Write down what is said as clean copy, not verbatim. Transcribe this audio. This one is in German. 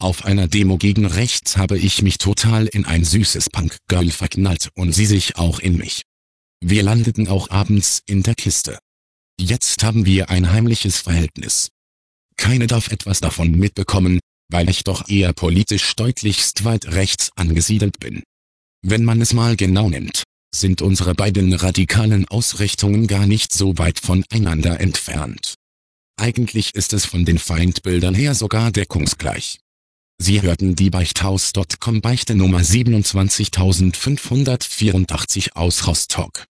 Auf einer Demo gegen rechts habe ich mich total in ein süßes Punk-Girl verknallt und sie sich auch in mich. Wir landeten auch abends in der Kiste. Jetzt haben wir ein heimliches Verhältnis. Keine darf etwas davon mitbekommen, weil ich doch eher politisch deutlichst weit rechts angesiedelt bin. Wenn man es mal genau nimmt, sind unsere beiden radikalen Ausrichtungen gar nicht so weit voneinander entfernt. Eigentlich ist es von den Feindbildern her sogar deckungsgleich. Sie hörten die Beichthaus.com Beichte Nummer 27584 aus Rostock.